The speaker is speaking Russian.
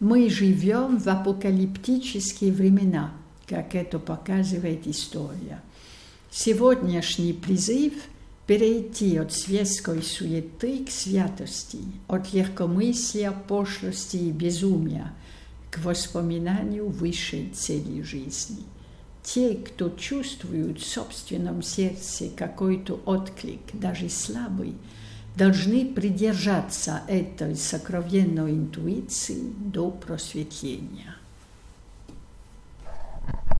Мы живем в апокалиптические времена, как это показывает история. Сегодняшний призыв – перейти от светской суеты к святости, от легкомыслия, пошлости и безумия к воспоминанию высшей цели жизни. Те, кто чувствуют в собственном сердце какой-то отклик, даже слабый, должны придержаться этой сокровенной интуиции до просветления.